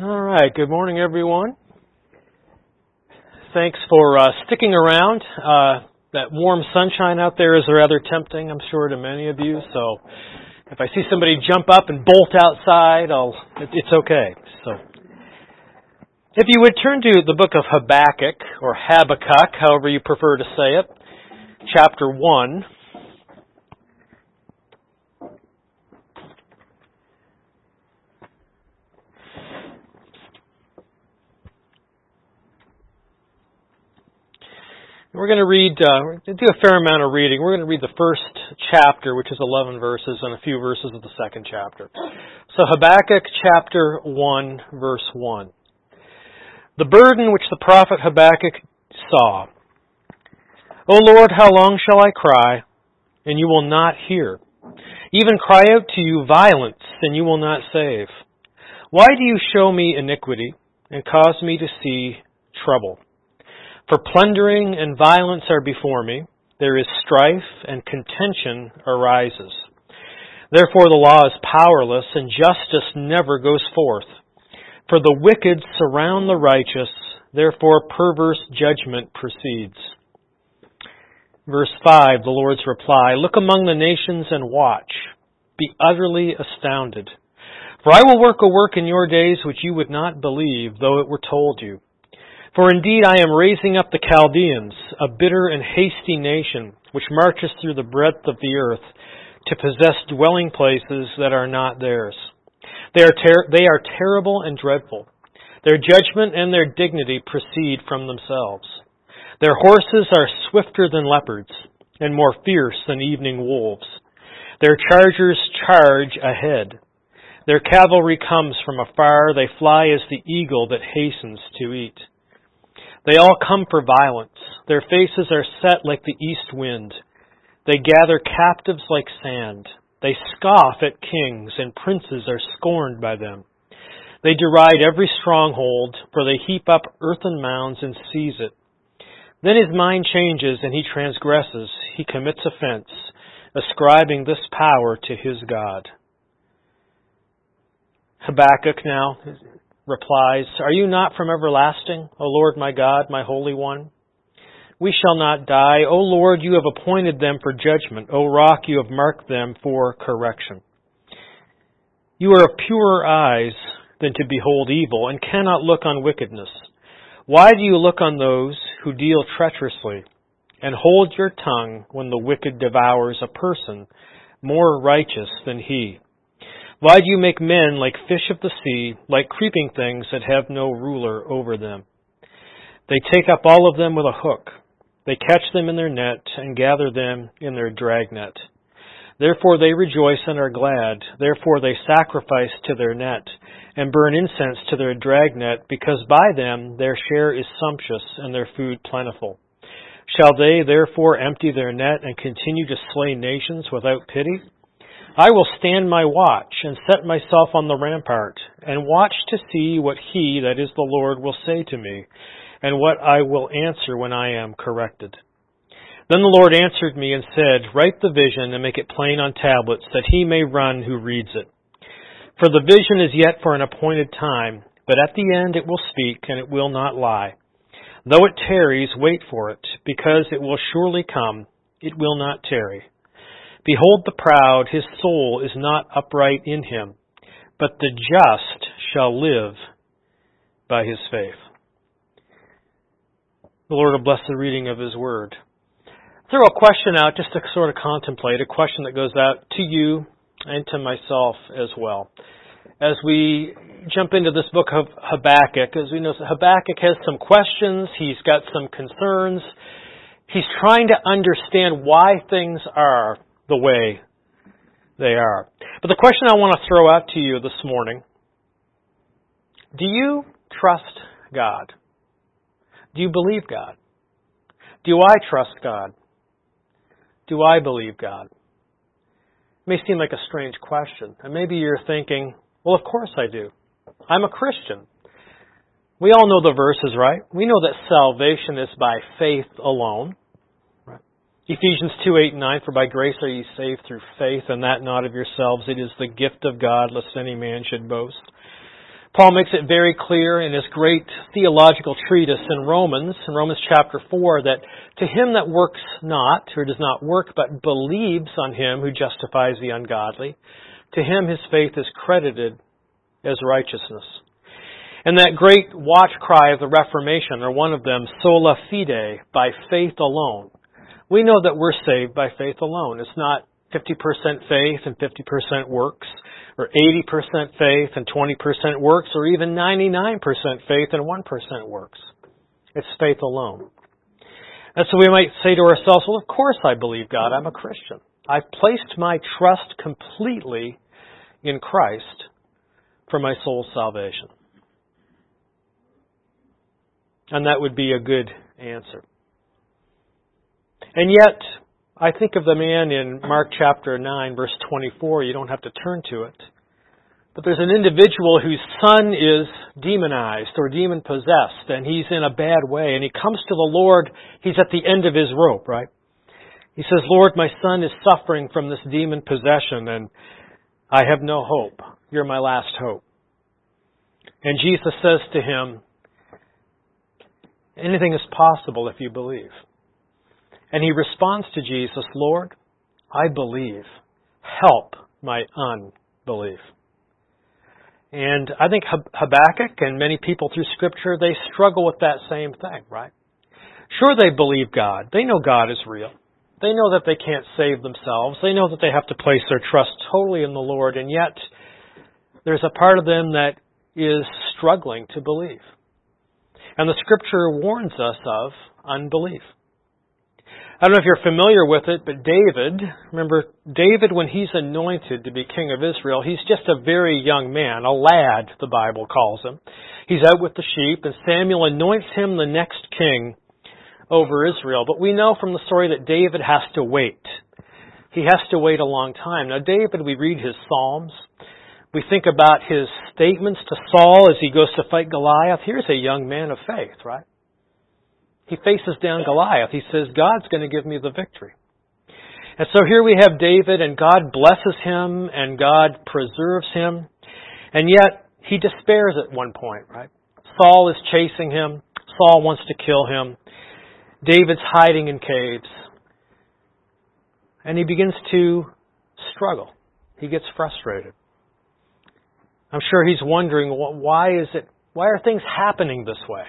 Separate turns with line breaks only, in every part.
All right, good morning, everyone. Thanks for sticking around. That warm sunshine out there is rather tempting, I'm sure, to many of you. So if I see somebody jump up and bolt outside, it's okay. So if you would turn to the book of Habakkuk, or Habakkuk, however you prefer to say it, chapter 1. We're going to do a fair amount of reading. We're going to read the first chapter, which is 11 verses, and a few verses of the second chapter. So Habakkuk chapter 1, verse 1. The burden which the prophet Habakkuk saw. O Lord, how long shall I cry, and you will not hear? Even cry out to you violence, and you will not save. Why do you show me iniquity, and cause me to see trouble? For plundering and violence are before me, there is strife and contention arises. Therefore the law is powerless, and justice never goes forth. For the wicked surround the righteous, therefore perverse judgment proceeds. Verse 5, the Lord's reply, Look among the nations and watch. Be utterly astounded. For I will work a work in your days which you would not believe, though it were told you. For indeed I am raising up the Chaldeans, a bitter and hasty nation, which marches through the breadth of the earth, to possess dwelling places that are not theirs. They are terrible and dreadful. Their judgment and their dignity proceed from themselves. Their horses are swifter than leopards, and more fierce than evening wolves. Their chargers charge ahead. Their cavalry comes from afar. They fly as the eagle that hastens to eat. They all come for violence. Their faces are set like the east wind. They gather captives like sand. They scoff at kings, and princes are scorned by them. They deride every stronghold, for they heap up earthen mounds and seize it. Then his mind changes, and he transgresses. He commits offense, ascribing this power to his God. Habakkuk now replies, Are you not from everlasting, O Lord my God, my Holy One? We shall not die. O Lord, you have appointed them for judgment. O Rock, you have marked them for correction. You are of purer eyes than to behold evil, and cannot look on wickedness. Why do you look on those who deal treacherously, and hold your tongue when the wicked devours a person more righteous than he? Why do you make men like fish of the sea, like creeping things that have no ruler over them? They take up all of them with a hook. They catch them in their net and gather them in their dragnet. Therefore they rejoice and are glad. Therefore they sacrifice to their net and burn incense to their dragnet, because by them their share is sumptuous and their food plentiful. Shall they therefore empty their net and continue to slay nations without pity? I will stand my watch and set myself on the rampart and watch to see what he, that is the Lord, will say to me, and what I will answer when I am corrected. Then the Lord answered me and said, Write the vision and make it plain on tablets, that he may run who reads it. For the vision is yet for an appointed time, but at the end it will speak, and it will not lie. Though it tarries, wait for it, because it will surely come. It will not tarry. Behold the proud, his soul is not upright in him, but the just shall live by his faith. The Lord will bless the reading of his word. Throw a question out just to sort of contemplate, a question that goes out to you and to myself as well. As we jump into this book of Habakkuk, as we know, Habakkuk has some questions, he's got some concerns, he's trying to understand why things are the way they are. But the question I want to throw out to you this morning, do you trust God? Do you believe God? Do I trust God? Do I believe God? It may seem like a strange question. And maybe you're thinking, well, of course I do. I'm a Christian. We all know the verses, right? We know that salvation is by faith alone. Ephesians 2:8-9, For by grace are ye saved through faith, and that not of yourselves. It is the gift of God, lest any man should boast. Paul makes it very clear in his great theological treatise in Romans chapter 4, that to him that works not, or does not work, but believes on him who justifies the ungodly, to him his faith is credited as righteousness. And that great watch cry of the Reformation, or one of them, sola fide, by faith alone. We know that we're saved by faith alone. It's not 50% faith and 50% works, or 80% faith and 20% works, or even 99% faith and 1% works. It's faith alone. And so we might say to ourselves, well, of course I believe God. I'm a Christian. I've placed my trust completely in Christ for my soul's salvation. And that would be a good answer. And yet, I think of the man in Mark chapter 9, verse 24. You don't have to turn to it. But there's an individual whose son is demonized or demon-possessed, and he's in a bad way. And he comes to the Lord. He's at the end of his rope, right? He says, Lord, my son is suffering from this demon possession, and I have no hope. You're my last hope. And Jesus says to him, anything is possible if you believe. And he responds to Jesus, Lord, I believe. Help my unbelief. And I think Habakkuk and many people through Scripture, they struggle with that same thing, right? Sure, they believe God. They know God is real. They know that they can't save themselves. They know that they have to place their trust totally in the Lord. And yet, there's a part of them that is struggling to believe. And the Scripture warns us of unbelief. I don't know if you're familiar with it, but David, remember David when he's anointed to be king of Israel, he's just a very young man, a lad, the Bible calls him. He's out with the sheep, and Samuel anoints him the next king over Israel. But we know from the story that David has to wait. He has to wait a long time. Now David, we read his Psalms. We think about his statements to Saul as he goes to fight Goliath. Here's a young man of faith, right? He faces down Goliath. He says, God's going to give me the victory. And so here we have David, and God blesses him, and God preserves him. And yet, he despairs at one point, right? Saul is chasing him. Saul wants to kill him. David's hiding in caves. And he begins to struggle. He gets frustrated. I'm sure he's wondering, why are things happening this way?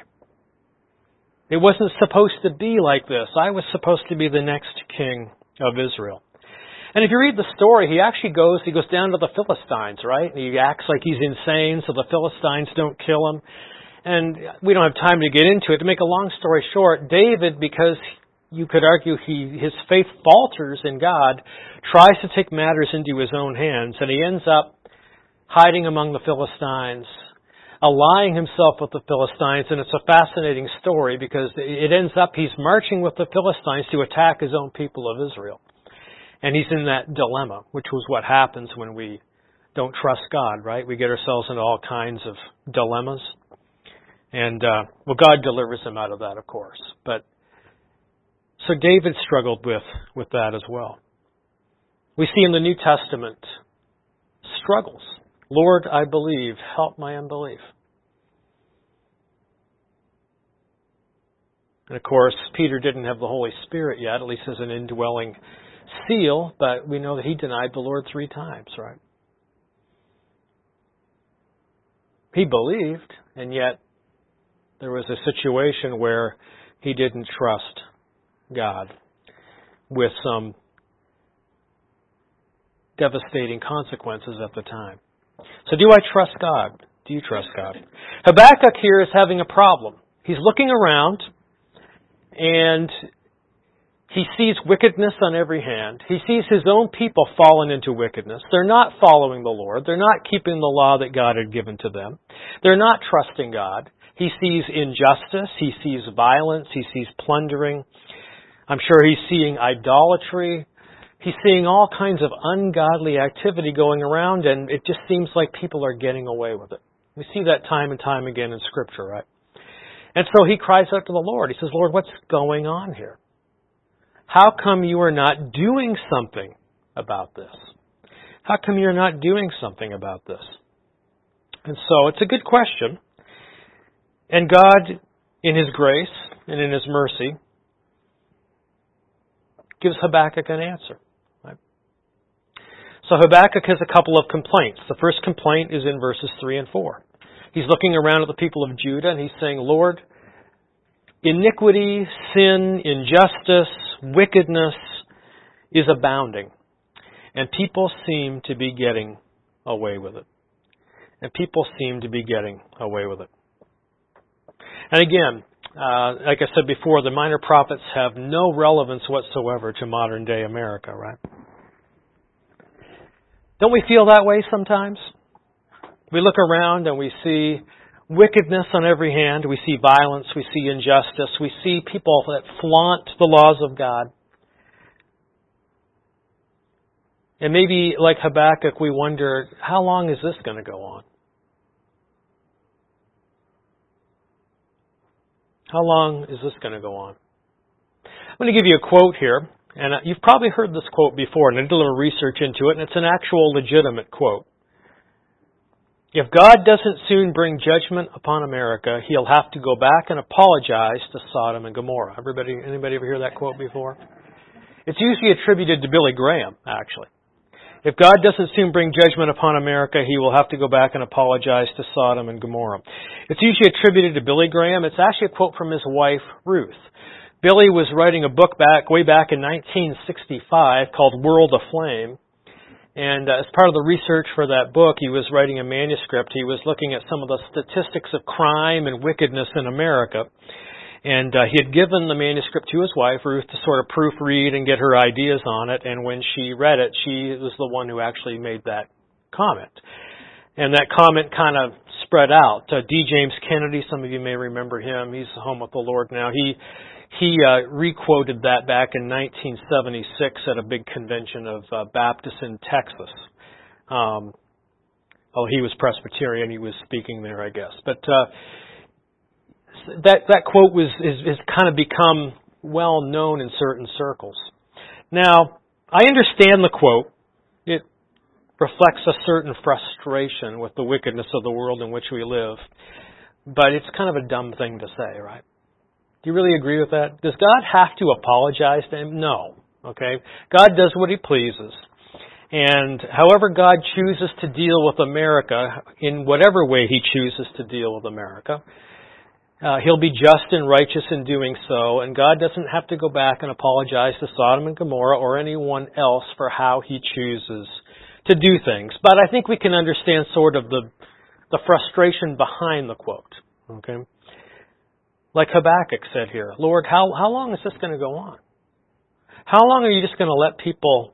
It wasn't supposed to be like this. I was supposed to be the next king of Israel. And if you read the story, he goes down to the Philistines, right? And he acts like he's insane so the Philistines don't kill him. And we don't have time to get into it. To make a long story short, David, because you could argue his faith falters in God, tries to take matters into his own hands, and he ends up hiding among the Philistines, allying himself with the Philistines, and it's a fascinating story because it ends up he's marching with the Philistines to attack his own people of Israel. And he's in that dilemma, which was what happens when we don't trust God, right? We get ourselves into all kinds of dilemmas. And, God delivers him out of that, of course. But so David struggled with that as well. We see in the New Testament struggles. Lord, I believe, help my unbelief. And of course, Peter didn't have the Holy Spirit yet, at least as an indwelling seal, but we know that he denied the Lord 3 times, right? He believed, and yet there was a situation where he didn't trust God with some devastating consequences at the time. So do I trust God? Do you trust God? Habakkuk here is having a problem. He's looking around and he sees wickedness on every hand. He sees his own people fallen into wickedness. They're not following the Lord. They're not keeping the law that God had given to them. They're not trusting God. He sees injustice. He sees violence. He sees plundering. I'm sure he's seeing idolatry. He's seeing all kinds of ungodly activity going around, and it just seems like people are getting away with it. We see that time and time again in Scripture, right? And so he cries out to the Lord. He says, Lord, what's going on here? How come you are not doing something about this? How come you're not doing something about this? And so it's a good question. And God, in His grace and in His mercy, gives Habakkuk an answer. Right? So Habakkuk has a couple of complaints. The first complaint is in verses 3 and 4. He's looking around at the people of Judah and he's saying, Lord, iniquity, sin, injustice, wickedness is abounding. And people seem to be getting away with it. And people seem to be getting away with it. And again, like I said before, the minor prophets have no relevance whatsoever to modern day America, right? Don't we feel that way sometimes? We look around and we see wickedness on every hand. We see violence. We see injustice. We see people that flaunt the laws of God. And maybe, like Habakkuk, we wonder, how long is this going to go on? How long is this going to go on? I'm going to give you a quote here, and you've probably heard this quote before, and I did a little research into it, and it's an actual legitimate quote. If God doesn't soon bring judgment upon America, He'll have to go back and apologize to Sodom and Gomorrah. Anybody ever hear that quote before? It's usually attributed to Billy Graham, actually. If God doesn't soon bring judgment upon America, He will have to go back and apologize to Sodom and Gomorrah. It's usually attributed to Billy Graham. It's actually a quote from his wife, Ruth. Billy was writing a book way back in 1965 called World Aflame. And as part of the research for that book, he was writing a manuscript. He was looking at some of the statistics of crime and wickedness in America. And he had given the manuscript to his wife, Ruth, to sort of proofread and get her ideas on it. And when she read it, she was the one who actually made that comment. And that comment kind of spread out. D. James Kennedy, some of you may remember him. He's home with the Lord now. He re-quoted that back in 1976 at a big convention of Baptists in Texas. He was Presbyterian. He was speaking there, I guess. But that quote has kind of become well known in certain circles. Now, I understand the quote. It reflects a certain frustration with the wickedness of the world in which we live. But it's kind of a dumb thing to say, right? Do you really agree with that? Does God have to apologize to him? No. Okay? God does what He pleases. And however God chooses to deal with America, in whatever way He chooses to deal with America, He'll be just and righteous in doing so, and God doesn't have to go back and apologize to Sodom and Gomorrah or anyone else for how He chooses to do things. But I think we can understand sort of the frustration behind the quote. Okay? Like Habakkuk said here, Lord, how long is this going to go on? How long are you just going to let people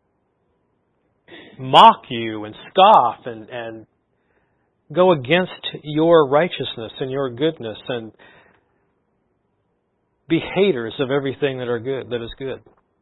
mock you and scoff and go against your righteousness and your goodness and be haters of everything that is good?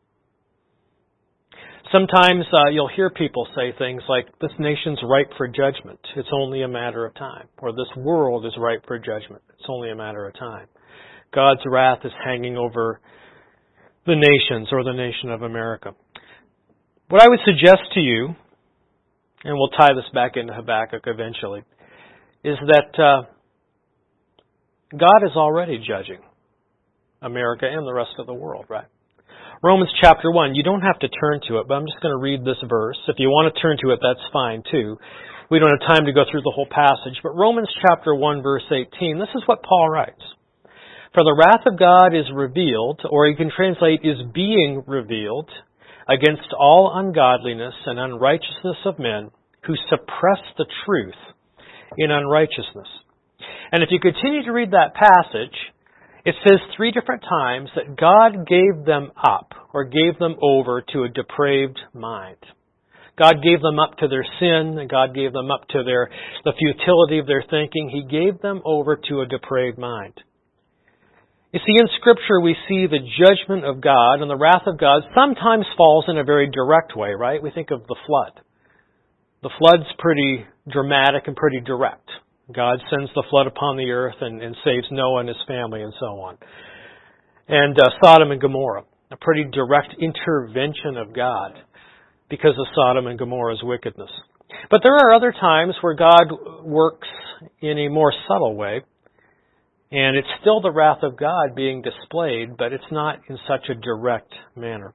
Sometimes you'll hear people say things like, this nation's ripe for judgment. It's only a matter of time. Or this world is ripe for judgment. It's only a matter of time. God's wrath is hanging over the nations or the nation of America. What I would suggest to you, and we'll tie this back into Habakkuk eventually, is that God is already judging America and the rest of the world, right? Romans chapter 1, you don't have to turn to it, but I'm just going to read this verse. If you want to turn to it, that's fine too. We don't have time to go through the whole passage, but Romans chapter 1, verse 18, this is what Paul writes. For the wrath of God is revealed, or you can translate, is being revealed, against all ungodliness and unrighteousness of men who suppress the truth in unrighteousness. And if you continue to read that passage, it says 3 different times that God gave them up or gave them over to a depraved mind. God gave them up to their sin, and God gave them up to the futility of their thinking. He gave them over to a depraved mind. You see, in Scripture we see the judgment of God and the wrath of God sometimes falls in a very direct way, right? We think of the flood. The flood's pretty dramatic and pretty direct. God sends the flood upon the earth and saves Noah and his family and so on. And Sodom and Gomorrah, a pretty direct intervention of God because of Sodom and Gomorrah's wickedness. But there are other times where God works in a more subtle way, and it's still the wrath of God being displayed, but it's not in such a direct manner.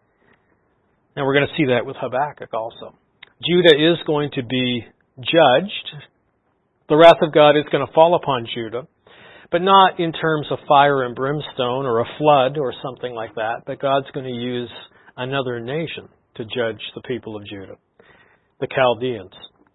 And we're going to see that with Habakkuk also. Judah is going to be judged. The wrath of God is going to fall upon Judah, but not in terms of fire and brimstone or a flood or something like that, but God's going to use another nation to judge the people of Judah, the Chaldeans.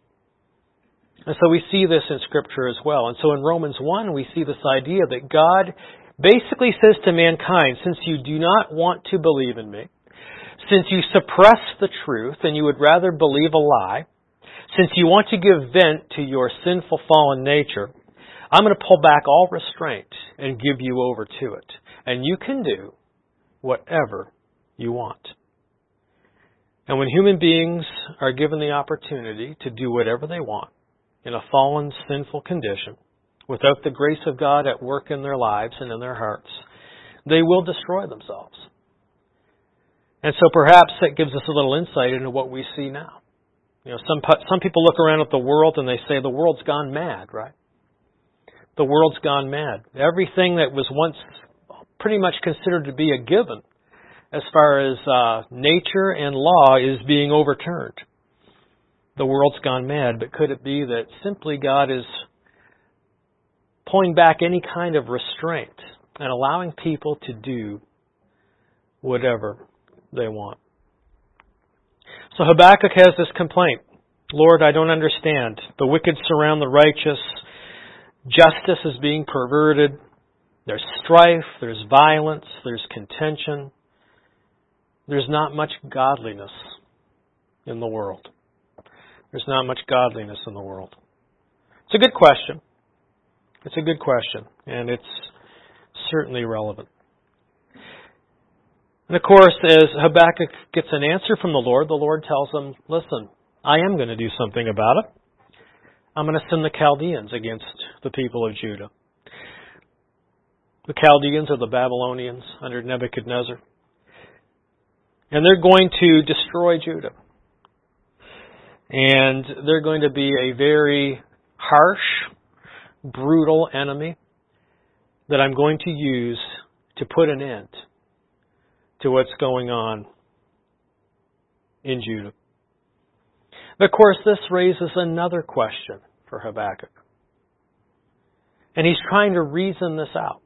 And so we see this in Scripture as well. And so in Romans 1, we see this idea that God basically says to mankind, since you do not want to believe in me, since you suppress the truth and you would rather believe a lie, since you want to give vent to your sinful fallen nature, I'm going to pull back all restraint and give you over to it. And you can do whatever you want. And when human beings are given the opportunity to do whatever they want in a fallen, sinful condition, without the grace of God at work in their lives and in their hearts, they will destroy themselves. And so perhaps that gives us a little insight into what we see now. You know, some people look around at the world and they say the world's gone mad, right? The world's gone mad. Everything that was once pretty much considered to be a given as far as nature and law is being overturned. The world's gone mad, but could it be that simply God is pulling back any kind of restraint and allowing people to do whatever they want? So Habakkuk has this complaint. Lord, I don't understand. The wicked surround the righteous. Justice is being perverted. There's strife. There's violence. There's contention. There's not much godliness in the world. There's not much godliness in the world. It's a good question. It's a good question, and it's certainly relevant. And of course, as Habakkuk gets an answer from the Lord tells him, listen, I am going to do something about it. I'm going to send the Chaldeans against the people of Judah. The Chaldeans are the Babylonians under Nebuchadnezzar. And they're going to destroy Judah. And they're going to be a very harsh, brutal enemy that I'm going to use to put an end to what's going on in Judah. But of course, this raises another question for Habakkuk. And he's trying to reason this out.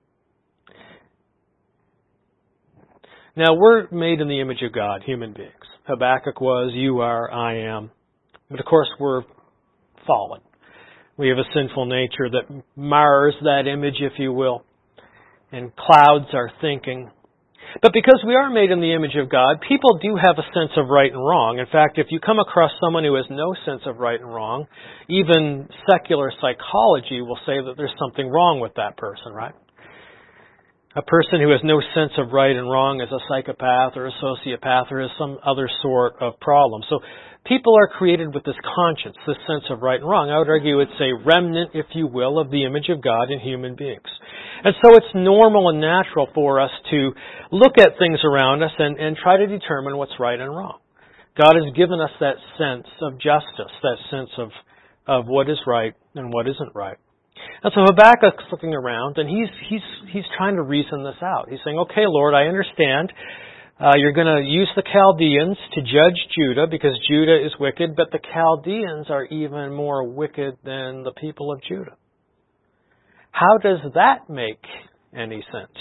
Now, we're made in the image of God, human beings. Habakkuk was, you are, I am. But of course, we're fallen. We have a sinful nature that mars that image, if you will, and clouds our thinking. But because we are made in the image of God, people do have a sense of right and wrong. In fact, if you come across someone who has no sense of right and wrong, even secular psychology will say that there's something wrong with that person, right? A person who has no sense of right and wrong is a psychopath or a sociopath or has some other sort of problem. So people are created with this conscience, this sense of right and wrong. I would argue it's a remnant, if you will, of the image of God in human beings. And so it's normal and natural for us to look at things around us and try to determine what's right and wrong. God has given us that sense of justice, that sense of what is right and what isn't right. And so Habakkuk's looking around and he's trying to reason this out. He's saying, okay, Lord, I understand. You're going to use the Chaldeans to judge Judah because Judah is wicked, but the Chaldeans are even more wicked than the people of Judah. How does that make any sense?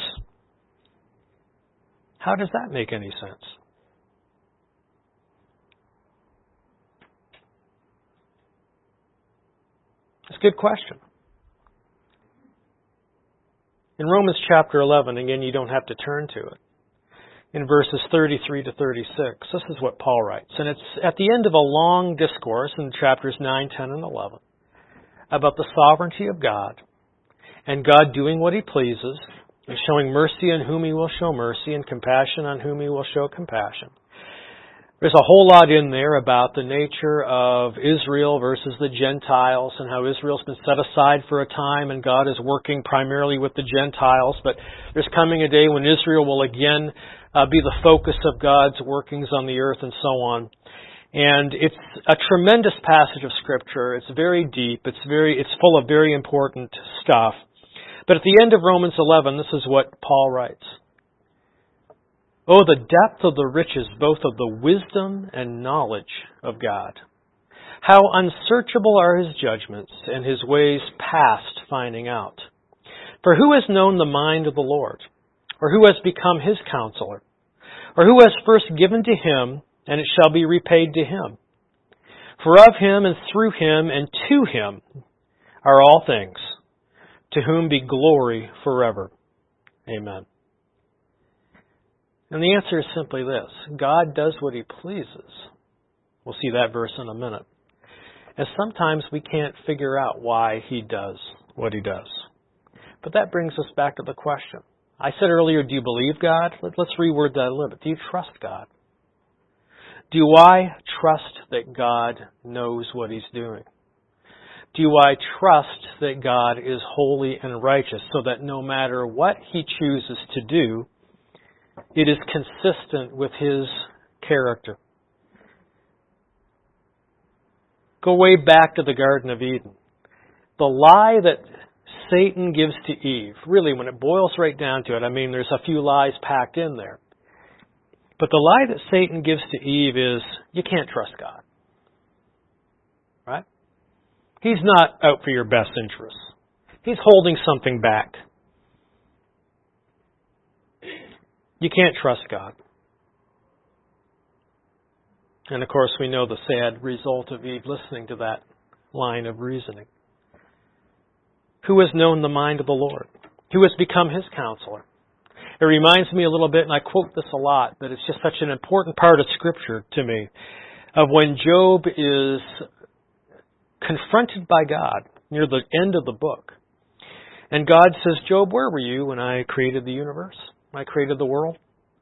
How does that make any sense? It's a good question. In Romans chapter 11, again, you don't have to turn to it. In verses 33 to 36, this is what Paul writes. And it's at the end of a long discourse in chapters 9, 10, and 11 about the sovereignty of God and God doing what He pleases and showing mercy on whom He will show mercy and compassion on whom He will show compassion. There's a whole lot in there about the nature of Israel versus the Gentiles and how Israel's been set aside for a time and God is working primarily with the Gentiles. But there's coming a day when Israel will again be the focus of God's workings on the earth and so on. And it's a tremendous passage of Scripture. It's very deep. It's full of very important stuff. But at the end of Romans 11, this is what Paul writes. Oh, the depth of the riches, both of the wisdom and knowledge of God. How unsearchable are His judgments and His ways past finding out. For who has known the mind of the Lord? Or who has become His counselor? Or who has first given to Him, and it shall be repaid to Him? For of Him and through Him and to Him are all things, to whom be glory forever. Amen. And the answer is simply this. God does what He pleases. We'll see that verse in a minute. And sometimes we can't figure out why He does what He does. But that brings us back to the question. I said earlier, do you believe God? Let's reword that a little bit. Do you trust God? Do I trust that God knows what He's doing? Do I trust that God is holy and righteous so that no matter what He chooses to do, it is consistent with His character? Go way back to the Garden of Eden. The lie that Satan gives to Eve, really when it boils right down to it, I mean there's a few lies packed in there. But the lie that Satan gives to Eve is, you can't trust God. Right? He's not out for your best interests. He's holding something back. You can't trust God. And of course we know the sad result of Eve listening to that line of reasoning. Who has known the mind of the Lord? Who has become His counselor? It reminds me a little bit, and I quote this a lot, that it's just such an important part of Scripture to me, of when Job is confronted by God near the end of the book. And God says, Job, where were you when I created the universe? When I created the world?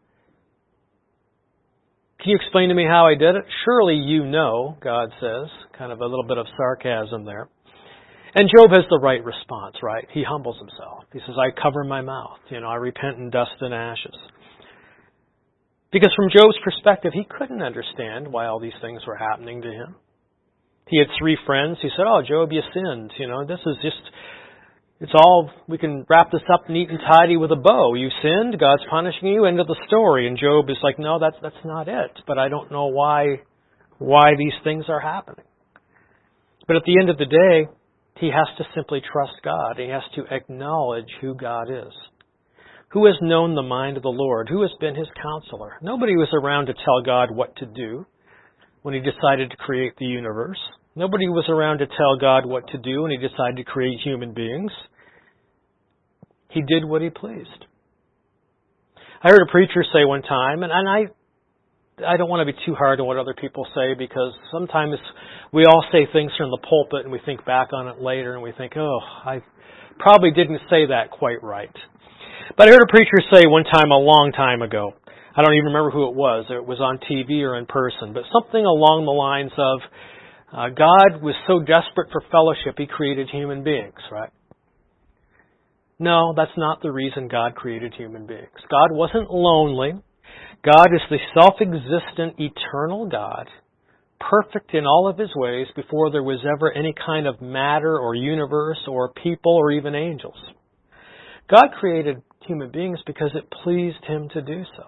Can you explain to me how I did it? Surely you know, God says. Kind of a little bit of sarcasm there. And Job has the right response, right? He humbles himself. He says, I cover my mouth. I repent in dust and ashes. Because from Job's perspective, he couldn't understand why all these things were happening to him. He had 3 friends. He said, oh, Job, you sinned. This is just, it's all, we can wrap this up neat and tidy with a bow. You sinned, God's punishing you, end of the story. And Job is like, no, that's not it. But I don't know why these things are happening. But at the end of the day, he has to simply trust God. He has to acknowledge who God is. Who has known the mind of the Lord? Who has been His counselor? Nobody was around to tell God what to do when He decided to create the universe. Nobody was around to tell God what to do when He decided to create human beings. He did what He pleased. I heard a preacher say one time, and I don't want to be too hard on what other people say, because sometimes we all say things from the pulpit and we think back on it later and we think, oh, I probably didn't say that quite right. But I heard a preacher say one time, a long time ago, I don't even remember who it was on TV or in person, but something along the lines of, God was so desperate for fellowship, He created human beings, right? No, that's not the reason God created human beings. God wasn't lonely. God is the self-existent, eternal God, perfect in all of His ways before there was ever any kind of matter or universe or people or even angels. God created human beings because it pleased Him to do so.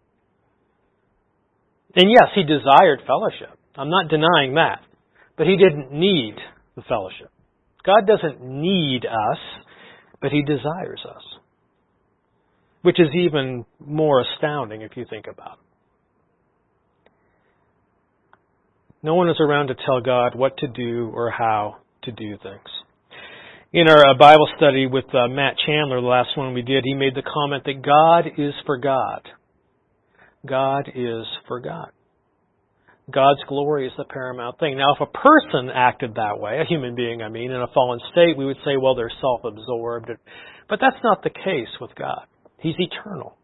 And yes, He desired fellowship. I'm not denying that. But He didn't need the fellowship. God doesn't need us, but He desires us. Which is even more astounding if you think about it. No one is around to tell God what to do or how to do things. In our Bible study with Matt Chandler, the last one we did, he made the comment that God is for God. God is for God. God's glory is the paramount thing. Now, if a person acted that way, a human being, in a fallen state, we would say, well, they're self-absorbed. But that's not the case with God. He's eternal.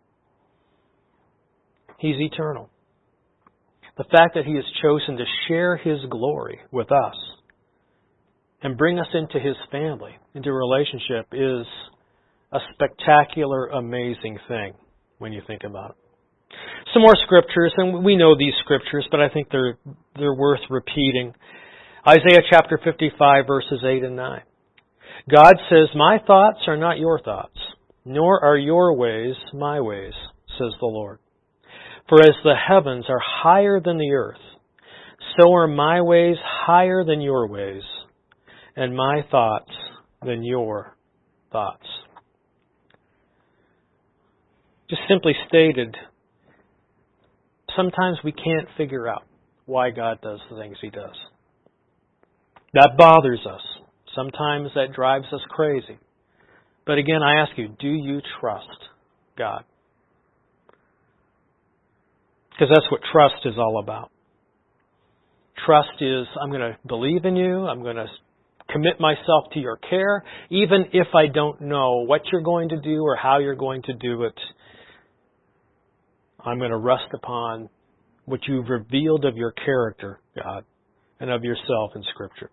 He's eternal. The fact that He has chosen to share His glory with us and bring us into His family, into a relationship, is a spectacular, amazing thing when you think about it. Some more scriptures, and we know these scriptures, but I think they're worth repeating. Isaiah chapter 55, verses 8 and 9. God says, "My thoughts are not your thoughts, nor are your ways my ways, says the Lord. For as the heavens are higher than the earth, so are my ways higher than your ways, and my thoughts than your thoughts." Just simply stated, sometimes we can't figure out why God does the things He does. That bothers us. Sometimes that drives us crazy. But again, I ask you, do you trust God? Because that's what trust is all about. Trust is, I'm going to believe in you, I'm going to commit myself to your care, even if I don't know what you're going to do or how you're going to do it. I'm going to rest upon what you've revealed of your character, God, and of yourself in Scripture.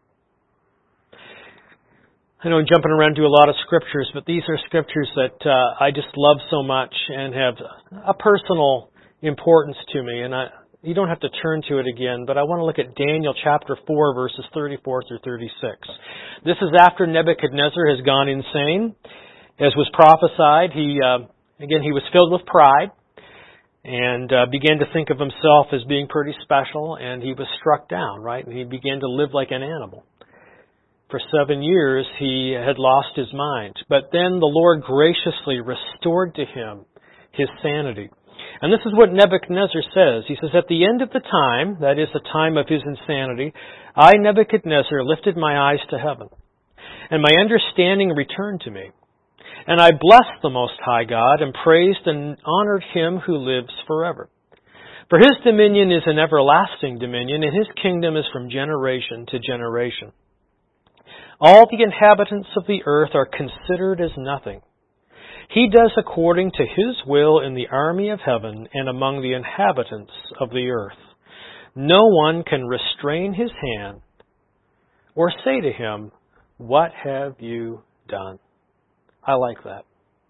I know I'm jumping around to a lot of scriptures, but these are scriptures that I just love so much and have a personal importance to me. And you don't have to turn to it again, but I want to look at Daniel chapter 4, verses 34 through 36. This is after Nebuchadnezzar has gone insane. As was prophesied, he was filled with pride and began to think of himself as being pretty special, and he was struck down, right? And he began to live like an animal. For 7 years, he had lost his mind. But then the Lord graciously restored to him his sanity. And this is what Nebuchadnezzar says. He says, "At the end of the time," that is the time of his insanity, "I, Nebuchadnezzar, lifted my eyes to heaven, and my understanding returned to me. And I blessed the Most High God, and praised and honored Him who lives forever. For His dominion is an everlasting dominion, and His kingdom is from generation to generation. All the inhabitants of the earth are considered as nothing. He does according to His will in the army of heaven and among the inhabitants of the earth. No one can restrain His hand or say to Him, 'What have you done?'" I like that.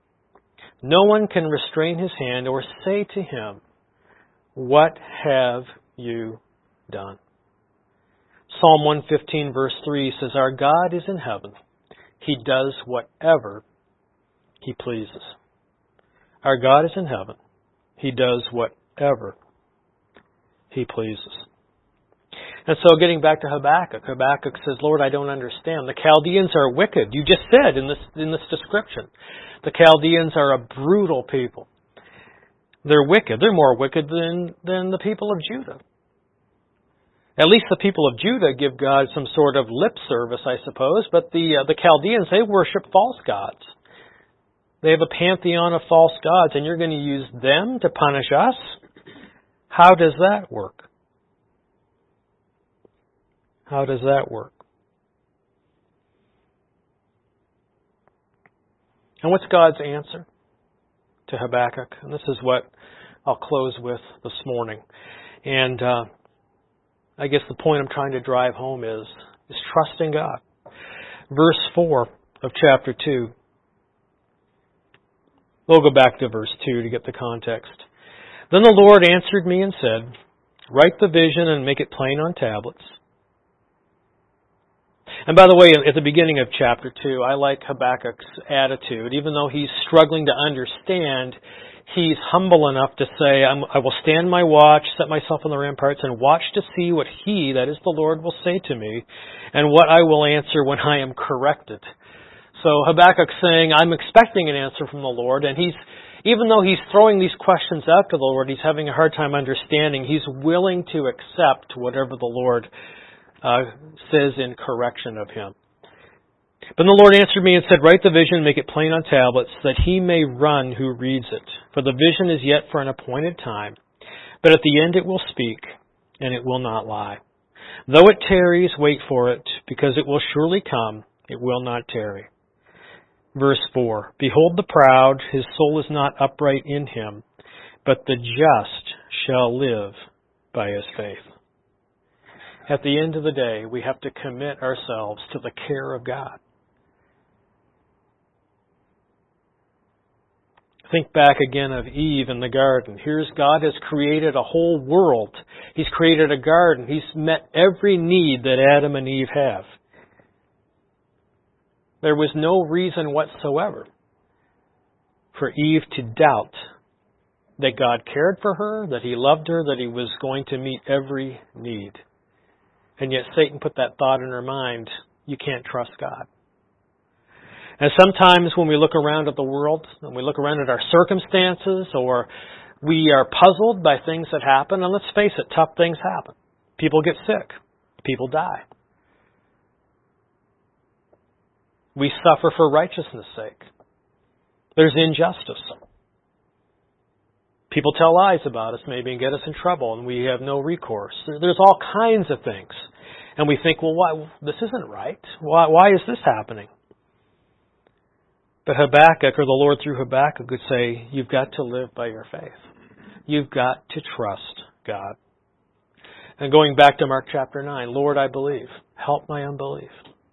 No one can restrain His hand or say to Him, "What have you done?" Psalm 115 verse 3 says, "Our God is in heaven. He does whatever He pleases." Our God is in heaven. He does whatever He pleases. And so getting back to Habakkuk says, "Lord, I don't understand. The Chaldeans are wicked." You just said in this description, the Chaldeans are a brutal people. They're wicked. They're more wicked than the people of Judah. At least the people of Judah give God some sort of lip service, I suppose, but the Chaldeans, they worship false gods. They have a pantheon of false gods, and you're going to use them to punish us? How does that work? How does that work? And what's God's answer to Habakkuk? And this is what I'll close with this morning. And I guess the point I'm trying to drive home is trusting God. Verse 4 of chapter 2. We'll go back to verse 2 to get the context. "Then the Lord answered me and said, 'Write the vision and make it plain on tablets.'" And by the way, at the beginning of chapter 2, I like Habakkuk's attitude. Even though he's struggling to understand, he's humble enough to say, "I will stand my watch, set myself on the ramparts, and watch to see what He, that is the Lord, will say to me, and what I will answer when I am corrected." So Habakkuk's saying, I'm expecting an answer from the Lord, and even though he's throwing these questions out to the Lord, he's having a hard time understanding. He's willing to accept whatever the Lord says in correction of him. "But the Lord answered me and said, 'Write the vision, make it plain on tablets, that he may run who reads it. For the vision is yet for an appointed time, but at the end it will speak, and it will not lie. Though it tarries, wait for it, because it will surely come, it will not tarry.'" Verse 4, "Behold the proud, his soul is not upright in him, but the just shall live by his faith." At the end of the day, we have to commit ourselves to the care of God. Think back again of Eve in the garden. Here's God has created a whole world. He's created a garden. He's met every need that Adam and Eve have. There was no reason whatsoever for Eve to doubt that God cared for her, that He loved her, that He was going to meet every need. And yet Satan put that thought in her mind, you can't trust God. And sometimes when we look around at the world, and we look around at our circumstances, or we are puzzled by things that happen, and let's face it, tough things happen. People get sick. People die. We suffer for righteousness' sake. There's injustice. People tell lies about us maybe and get us in trouble, and we have no recourse. There's all kinds of things. And we think, well, why, this isn't right. Why is this happening? But Habakkuk, or the Lord through Habakkuk, would say, you've got to live by your faith. You've got to trust God. And going back to Mark chapter 9, Lord, I believe. Help my unbelief.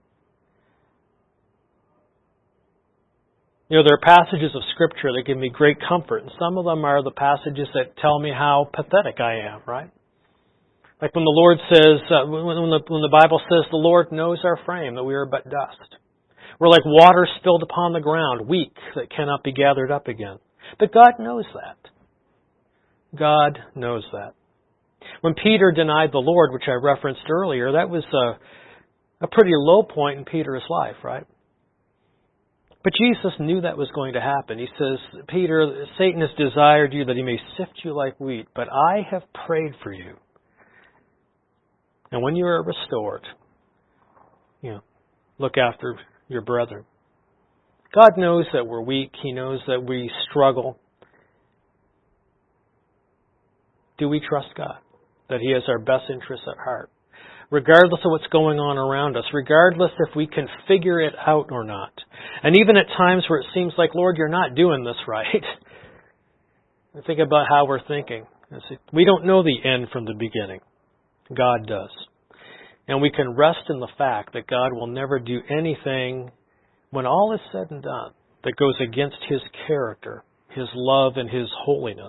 You know, there are passages of Scripture that give me great comfort, and some of them are the passages that tell me how pathetic I am, right? Like when the Lord says, when the Bible says, the Lord knows our frame, that we are but dust. We're like water spilled upon the ground, weak, that cannot be gathered up again. But God knows that. God knows that. When Peter denied the Lord, which I referenced earlier, that was a pretty low point in Peter's life, right? But Jesus knew that was going to happen. He says, Peter, Satan has desired you that he may sift you like wheat, but I have prayed for you. And when you are restored, look after your brethren. God knows that we're weak. He knows that we struggle. Do we trust God? That He has our best interests at heart? Regardless of what's going on around us, regardless if we can figure it out or not. And even at times where it seems like, Lord, you're not doing this right. Think about how we're thinking. We don't know the end from the beginning. God does. And we can rest in the fact that God will never do anything, when all is said and done, that goes against His character, His love, and His holiness.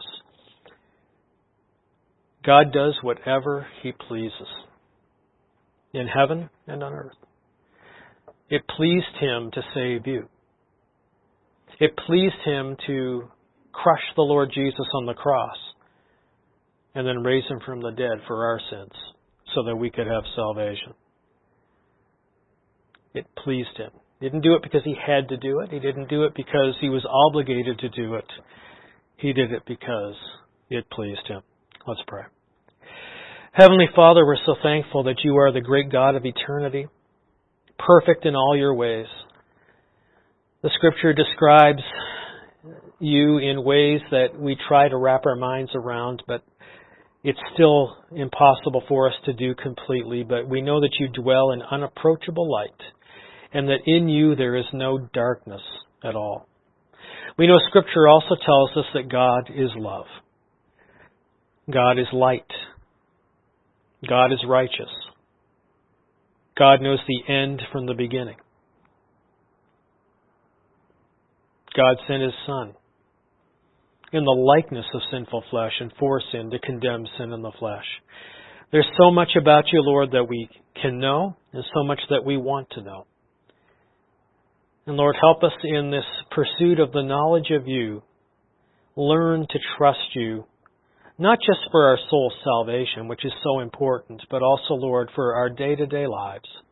God does whatever He pleases, in heaven and on earth. It pleased Him to save you. It pleased Him to crush the Lord Jesus on the cross and then raise Him from the dead for our sins, so that we could have salvation. It pleased Him. He didn't do it because He had to do it. He didn't do it because He was obligated to do it. He did it because it pleased Him. Let's pray. Heavenly Father, we're so thankful that You are the great God of eternity, perfect in all Your ways. The Scripture describes You in ways that we try to wrap our minds around, but it's still impossible for us to do completely. But we know that You dwell in unapproachable light, and that in You there is no darkness at all. We know Scripture also tells us that God is love. God is light. God is righteous. God knows the end from the beginning. God sent His Son in the likeness of sinful flesh and for sin to condemn sin in the flesh. There's so much about You, Lord, that we can know, and so much that we want to know. And Lord, help us in this pursuit of the knowledge of You. Learn to trust You, not just for our soul's salvation, which is so important, but also, Lord, for our day-to-day lives.